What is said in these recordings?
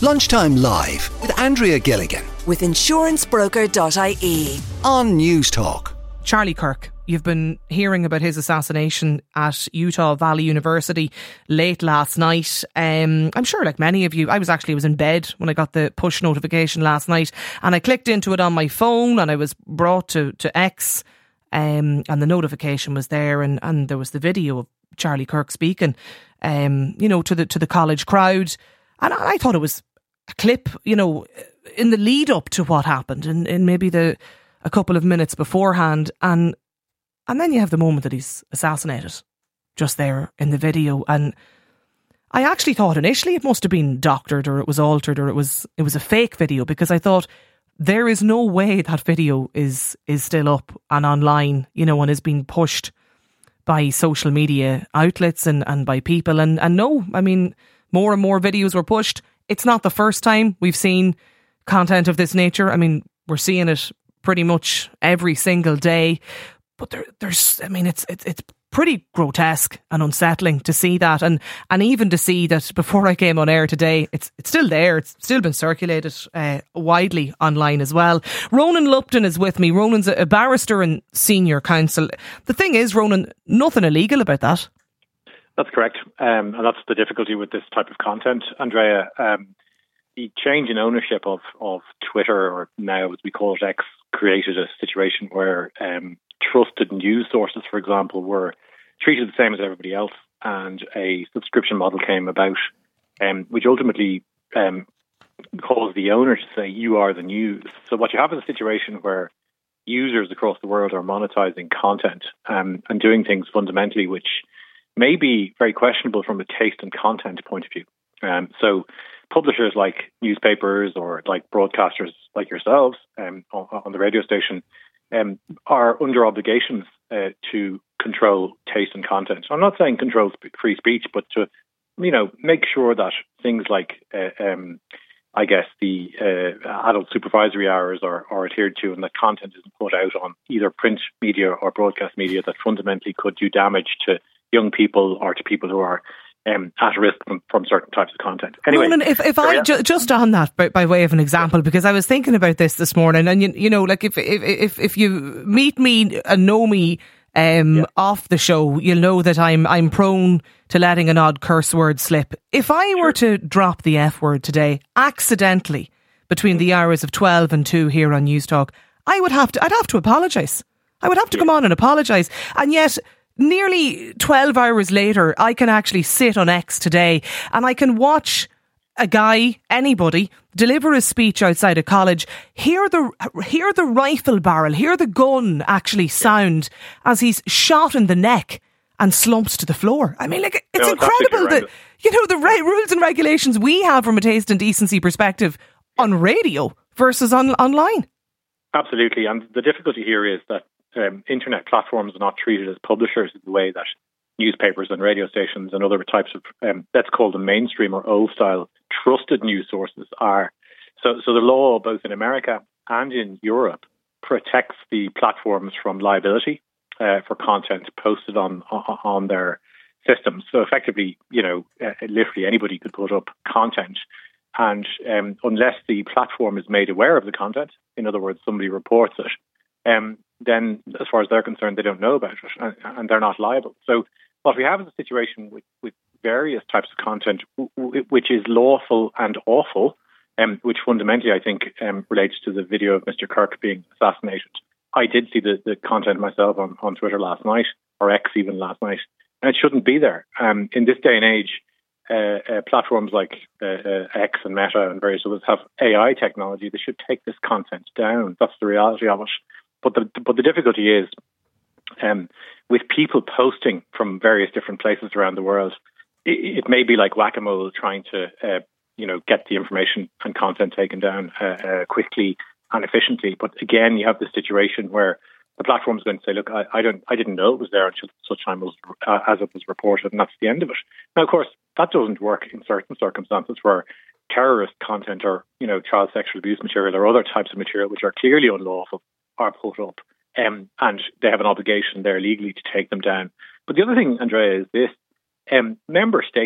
Lunchtime Live with Andrea Gilligan with insurancebroker.ie on News Talk. Charlie Kirk, you've been hearing about his assassination at Utah Valley University late last night. I'm sure, like many of you, I was in bed when I got the push notification last night, and I clicked into it on my phone, and I was brought to X, and the notification was there, and there was the video of Charlie Kirk speaking, to the college crowd, and I thought it was a clip, in the lead up to what happened, in maybe a couple of minutes beforehand, and then you have the moment that he's assassinated, just there in the video. And I actually thought initially it must have been doctored, or it was altered, or it was a fake video, because I thought there is no way that video is still up and online, and is being pushed by social media outlets and by people. And no, I mean, more and more videos were pushed. It's not the first time we've seen content of this nature. I mean, we're seeing it pretty much every single day. But it's pretty grotesque and unsettling to see that, and even to see that before I came on air today, it's still there. It's still been circulated widely online as well. Ronan Lupton is with me. Ronan's a barrister and senior counsel. The thing is, Ronan, nothing illegal about that. That's correct, and that's the difficulty with this type of content, Andrea. The change in ownership of Twitter, or now as we call it X, created a situation where trusted news sources, for example, were treated the same as everybody else, and a subscription model came about, which ultimately caused the owner to say, you are the news. So what you have is a situation where users across the world are monetizing content and doing things fundamentally which may be very questionable from a taste and content point of view. So publishers like newspapers or like broadcasters like yourselves on the radio station are under obligations to control taste and content. I'm not saying control free speech, but to make sure that things like the adult supervisory hours are adhered to, and that content isn't put out on either print media or broadcast media that fundamentally could do damage to young people or to people who are at risk from certain types of content. Anyway, Ronan, just on that, by way of an example, because I was thinking about this morning, and like if you meet me and know me off the show, you'll know that I'm prone to letting an odd curse word slip. If I were to drop the F word today accidentally between the hours of 12 and 2 here on News Talk, I'd have to apologise. I would have to come on and apologise. And yet, nearly 12 hours later, I can actually sit on X today and I can watch a guy, anybody, deliver a speech outside a college, hear the rifle barrel, hear the gun actually sound as he's shot in the neck and slumps to the floor. I mean, like, it's incredible that, the rules and regulations we have from a taste and decency perspective on radio versus online. Absolutely. And the difficulty here is that internet platforms are not treated as publishers in the way that newspapers and radio stations and other types of, let's call them mainstream or old style trusted news sources are. So the law, both in America and in Europe, protects the platforms from liability for content posted on their systems. So effectively, literally anybody could put up content, and unless the platform is made aware of the content, in other words, somebody reports it, then as far as they're concerned, they don't know about it and they're not liable. So what we have is a situation with various types of content which is lawful and awful, which fundamentally I think relates to the video of Mr. Kirk being assassinated. I did see the content myself on Twitter last night, or X even last night, and it shouldn't be there. In this day and age, platforms like X and Meta and various others have AI technology. They should take this content down. That's the reality of it. But the difficulty is with people posting from various different places around the world. It may be like whack-a-mole trying to get the information and content taken down quickly and efficiently. But again, you have this situation where the platform is going to say, "Look, I didn't know it was there until such time as it was reported," and that's the end of it. Now, of course, that doesn't work in certain circumstances where terrorist content or child sexual abuse material or other types of material which are clearly unlawful are put up, and they have an obligation there legally to take them down. But the other thing, Andrea, is this: member states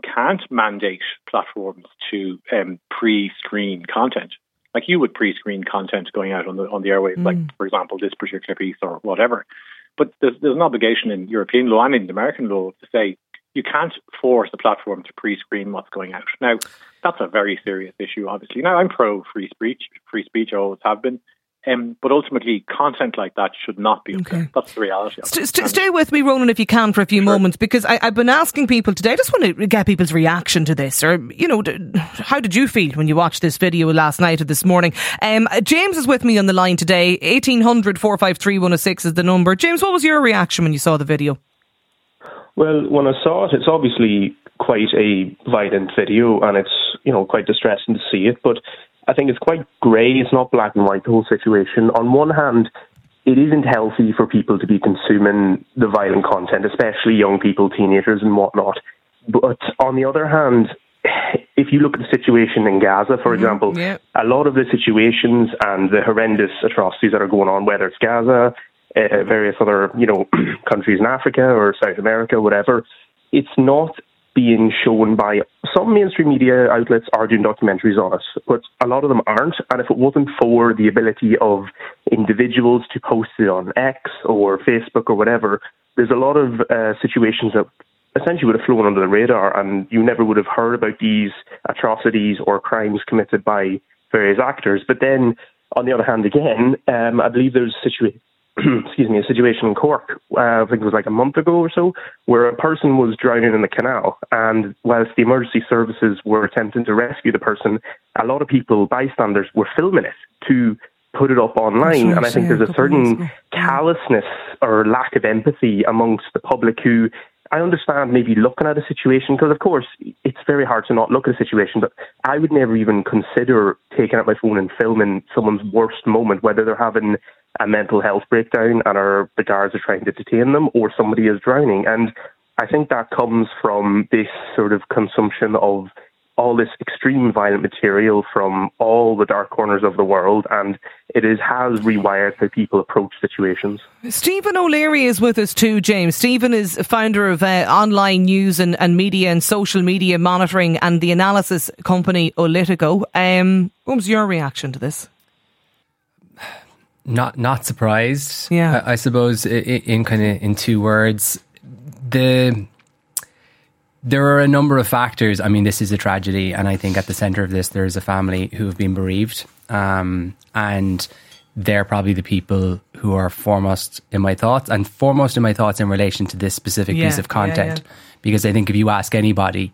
can't mandate platforms to pre-screen content. Like you would pre-screen content going out on the airwaves, like, for example, this particular piece or whatever. But there's an obligation in European law and in American law to say you can't force a platform to pre-screen what's going out. Now, that's a very serious issue, obviously. Now, I'm pro-free speech, I always have been. But ultimately, content like that should not be up there. That's the reality of it. Stay with me, Ronan, if you can, for a few moments, because I've been asking people today, I just want to get people's reaction to this. Or, how did you feel when you watched this video last night or this morning? James is with me on the line today. 1800 453 106 is the number. James, what was your reaction when you saw the video? Well, when I saw it, it's obviously quite a violent video, and it's, quite distressing to see it, but I think it's quite grey. It's not black and white, the whole situation. On one hand, it isn't healthy for people to be consuming the violent content, especially young people, teenagers and whatnot. But on the other hand, if you look at the situation in Gaza, for example, a lot of the situations and the horrendous atrocities that are going on, whether it's Gaza, various other, countries in Africa or South America, whatever, it's not being shown by some mainstream media outlets are doing documentaries on it, but a lot of them aren't. And if it wasn't for the ability of individuals to post it on X or Facebook or whatever, there's a lot of situations that essentially would have flown under the radar, and you never would have heard about these atrocities or crimes committed by various actors. But then, on the other hand, again, I believe there's a situation in Cork, I think it was like a month ago or so, where a person was drowning in the canal, and whilst the emergency services were attempting to rescue the person, a lot of people, bystanders, were filming it to put it up online. And I think there's a certain callousness or lack of empathy amongst the public who, I understand maybe looking at a situation, because of course it's very hard to not look at a situation, but I would never even consider taking out my phone and filming someone's worst moment, whether they're having a mental health breakdown and the guards are trying to detain them, or somebody is drowning. And I think that comes from this sort of consumption of all this extreme violent material from all the dark corners of the world, and has rewired how people approach situations. Stephen O'Leary is with us too, James. Stephen is founder of online news and media and social media monitoring and the analysis company Olitico. What was your reaction to this? Not surprised. Yeah, I suppose in two words. There are a number of factors. I mean, this is a tragedy, and I think at the centre of this, there is a family who have been bereaved, and they're probably the people who are foremost in my thoughts in relation to this specific piece of content. Because I think if you ask anybody,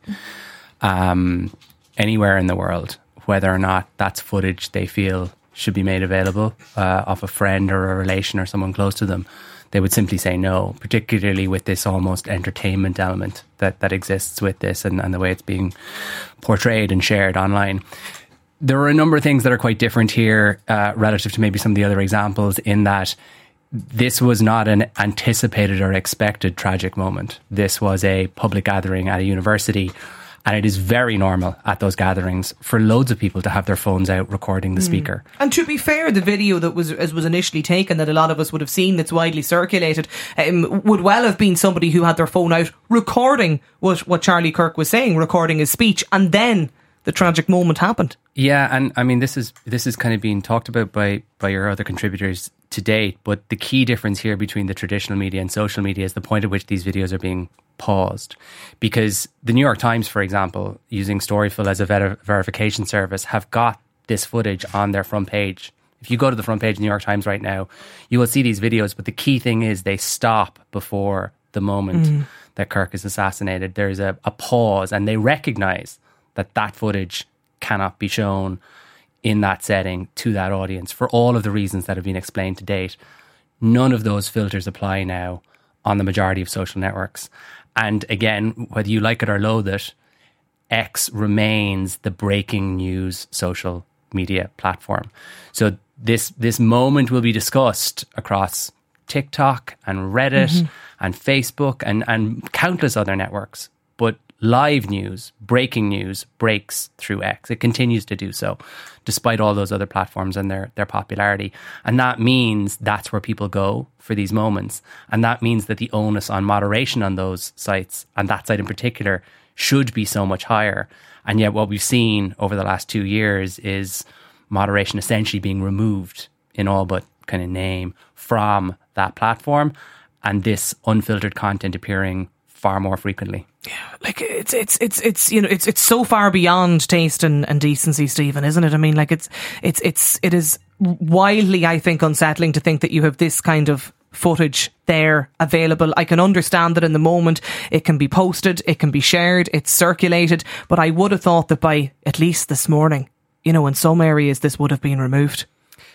anywhere in the world, whether or not that's footage they feel should be made available of a friend or a relation or someone close to them, they would simply say no, particularly with this almost entertainment element that exists with this and the way it's being portrayed and shared online. There are a number of things that are quite different here relative to maybe some of the other examples, in that this was not an anticipated or expected tragic moment. This was a public gathering at a university, and it is very normal at those gatherings for loads of people to have their phones out recording the speaker. And to be fair, the video that was initially taken, that a lot of us would have seen, that's widely circulated, would well have been somebody who had their phone out recording what Charlie Kirk was saying, recording his speech, and then the tragic moment happened. Yeah, and I mean, this is kind of being talked about by your other contributors to date, but the key difference here between the traditional media and social media is the point at which these videos are being paused. Because the New York Times, for example, using Storyful as a verification service, have got this footage on their front page. If you go to the front page of the New York Times right now, you will see these videos, but the key thing is they stop before the moment that Kirk is assassinated. There's a pause, and they recognise that footage cannot be shown in that setting to that audience for all of the reasons that have been explained to date. None of those filters apply now on the majority of social networks. And again, whether you like it or loathe it, X remains the breaking news social media platform. So this moment will be discussed across TikTok and Reddit and Facebook and countless other networks. But live news, breaking news, breaks through X. It continues to do so, despite all those other platforms and their popularity. And that means that's where people go for these moments. And that means that the onus on moderation on those sites, and that site in particular, should be so much higher. And yet what we've seen over the last 2 years is moderation essentially being removed in all but kind of name from that platform, and this unfiltered content appearing far more frequently. Yeah, like it's you know, it's so far beyond taste and decency, Stephen, isn't it? I mean, like it is wildly, I think, unsettling to think that you have this kind of footage there available. I can understand that in the moment it can be posted, it can be shared, it's circulated, but I would have thought that by at least this morning, you know, in some areas this would have been removed.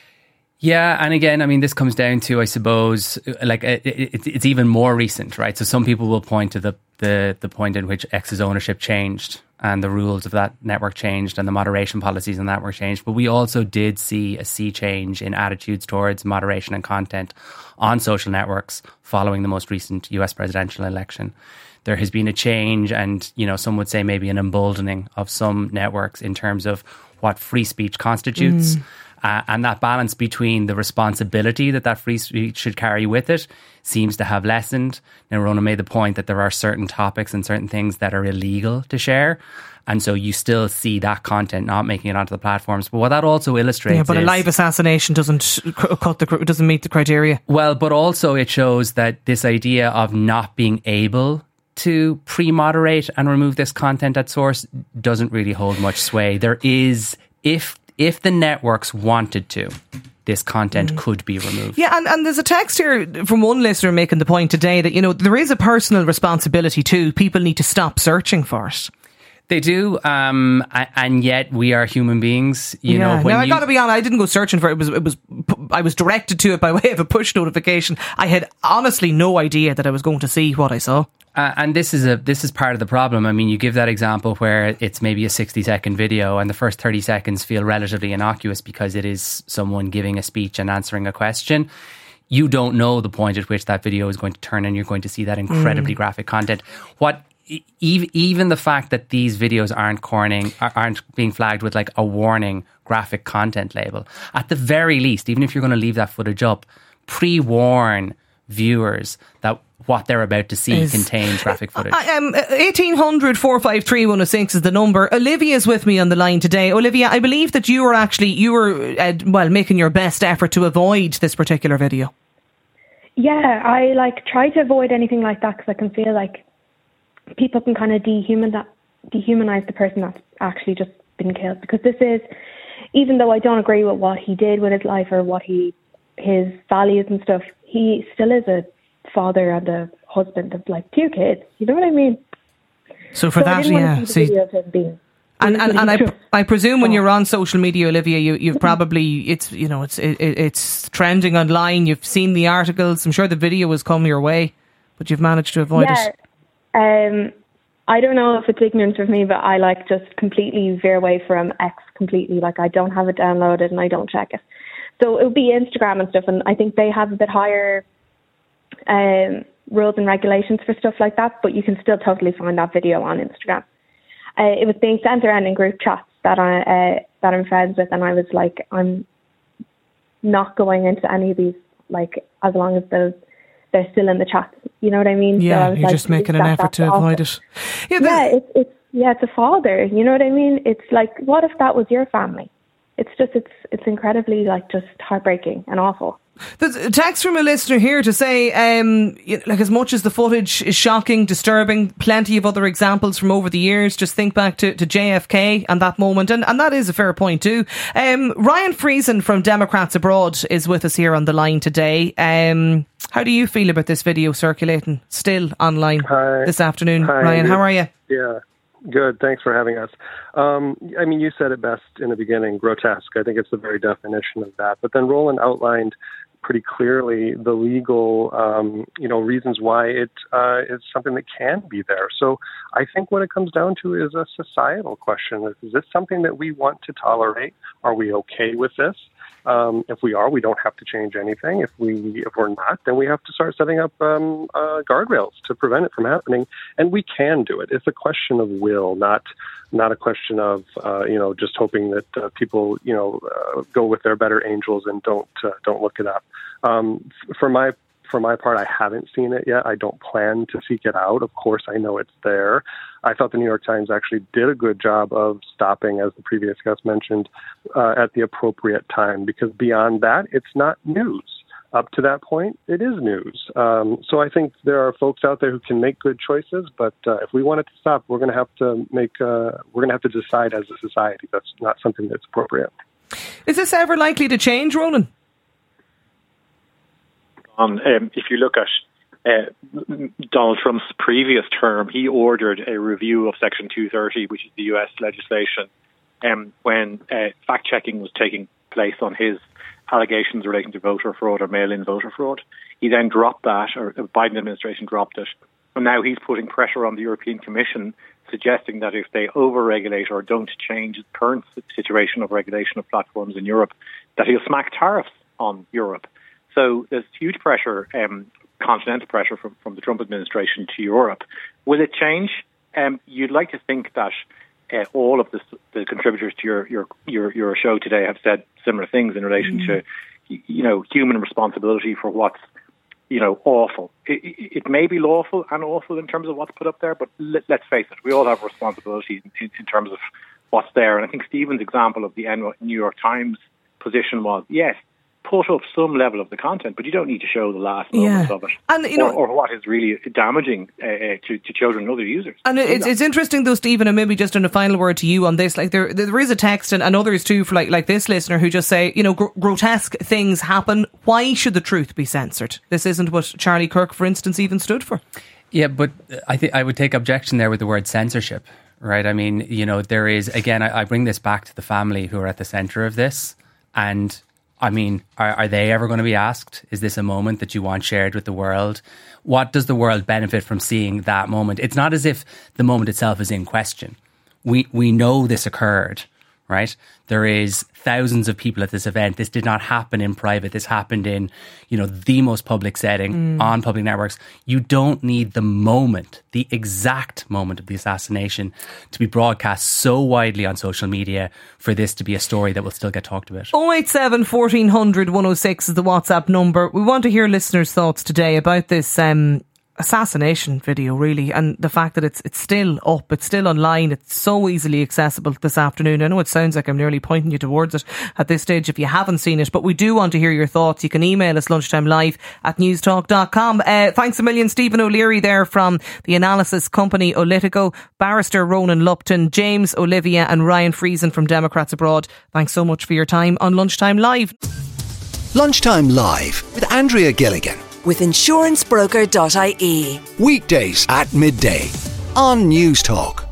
Yeah, and again, I mean, this comes down to, I suppose, like it's even more recent, right? So some people will point to the point in which X's ownership changed and the rules of that network changed and the moderation policies on that were changed. But we also did see a sea change in attitudes towards moderation and content on social networks following the most recent US presidential election. There has been a change, and, you know, some would say maybe an emboldening of some networks in terms of what free speech constitutes. And that balance between the responsibility that free speech should carry with it seems to have lessened. Now, Rona made the point that there are certain topics and certain things that are illegal to share. And so you still see that content not making it onto the platforms. But what that also illustrates is... Yeah, but a live assassination doesn't meet the criteria. Well, but also it shows that this idea of not being able to pre-moderate and remove this content at source doesn't really hold much sway. There is... If the networks wanted to, this content could be removed. Yeah, and there's a text here from one listener making the point today that, you know, there is a personal responsibility too. People need to stop searching for it. They do, and yet we are human beings. You know, when I got to be honest, I didn't go searching for it. I was directed to it by way of a push notification. I had honestly no idea that I was going to see what I saw. And this is part of the problem. I mean, you give that example where it's maybe a 60-second video and the first 30 seconds feel relatively innocuous because it is someone giving a speech and answering a question. You don't know the point at which that video is going to turn and you're going to see that incredibly graphic content. Even the fact that these videos aren't being flagged with like a warning graphic content label, at the very least, even if you're going to leave that footage up, pre-warn viewers that what they're about to see contains graphic footage. 1800 453 106 is the number. Olivia's with me on the line today. Olivia, I believe that you were making your best effort to avoid this particular video. Yeah, I try to avoid anything like that because I can feel like people can kind of dehumanize the person that's actually just been killed. Because this is, even though I don't agree with what he did with his life or his values and stuff, he still is a father and a husband of 2 kids. You know what I mean? So for that, yeah. I presume when you're on social media, Olivia, you've probably it's trending online. You've seen the articles. I'm sure the video has come your way, but you've managed to avoid it. I don't know if it's ignorance of me, but I just completely veer away from X completely. I don't have it downloaded and I don't check it. So it would be Instagram and stuff, and I think they have a bit higher rules and regulations for stuff like that, but you can still totally find that video on Instagram. It was being sent around in group chats that I'm friends with, and I was like, I'm not going into any of these, as long as they're still in the chat. You know what I mean? Yeah, so I was you're just making an effort to avoid it. It's a father. You know what I mean? It's what if that was your family? It's just, it's incredibly just heartbreaking and awful. There's a text from a listener here to say, as much as the footage is shocking, disturbing, plenty of other examples from over the years. Just think back to JFK and that moment, and that is a fair point too. Ryan Friesen from Democrats Abroad is with us here on the line today. How do you feel about this video circulating still online this afternoon? Hi, Ryan, how are you? Yeah. Good. Thanks for having us. You said it best in the beginning, grotesque. I think it's the very definition of that. But then Roland outlined pretty clearly the legal, reasons why it is something that can be there. So I think what it comes down to is a societal question. Is this something that we want to tolerate? Are we okay with this? If we are, we don't have to change anything. If we're not, then we have to start setting up guardrails to prevent it from happening. And we can do it. It's a question of will, not a question of just hoping that people go with their better angels and don't look it up. From my For my part, I haven't seen it yet. I don't plan to seek it out. Of course, I know it's there. I thought the New York Times actually did a good job of stopping, as the previous guest mentioned, at the appropriate time, because beyond that, it's not news. Up to that point, it is news. So I think there are folks out there who can make good choices, but if we want it to stop, we're going to have to decide as a society that's not something that's appropriate. Is this ever likely to change, Ronan? If you look at Donald Trump's previous term, he ordered a review of Section 230, which is the US legislation, when fact-checking was taking place on his allegations relating to voter fraud or mail-in voter fraud. He then dropped that, or the Biden administration dropped it. And now he's putting pressure on the European Commission, suggesting that if they over-regulate or don't change the current situation of regulation of platforms in Europe, that he'll smack tariffs on Europe. So there's huge pressure, continental pressure from the Trump administration to Europe. Will it change? You'd like to think that all of the contributors to your show today have said similar things in relation to, human responsibility for what's, awful. It may be lawful and awful in terms of what's put up there, but let's face it, we all have responsibility in terms of what's there. And I think Stephen's example of the New York Times position was, yes, put up some level of the content, but you don't need to show the last moments of it, and, or what is really damaging to children and other users. And it's interesting though, Stephen, and maybe just in a final word to you on this, like there is a text and others too for like this listener who just say, grotesque things happen. Why should the truth be censored? This isn't what Charlie Kirk, for instance, even stood for. Yeah, but I think I would take objection there with the word censorship, right? I mean, there is, again, I bring this back to the family who are at the centre of this, and I mean, are they ever going to be asked, is this a moment that you want shared with the world? What does the world benefit from seeing that moment? It's not as if the moment itself is in question. We know this occurred, right? There is thousands of people at this event. This did not happen in private. This happened in, the most public setting on public networks. You don't need the moment, the exact moment of the assassination to be broadcast so widely on social media for this to be a story that will still get talked about. 087 1400 106 is the WhatsApp number. We want to hear listeners' thoughts today about this assassination video, really, and the fact that it's still up, it's still online, it's so easily accessible this afternoon. I know it sounds like I'm nearly pointing you towards it at this stage if you haven't seen it, but we do want to hear your thoughts. You can email us lunchtimelive@newstalk.com. Thanks a million, Stephen O'Leary there from the analysis company Olitico, barrister Ronan Lupton, James Olivia and Ryan Friesen from Democrats Abroad. Thanks so much for your time on Lunchtime Live. Lunchtime Live with Andrea Gilligan. With insurancebroker.ie. Weekdays at midday on Newstalk.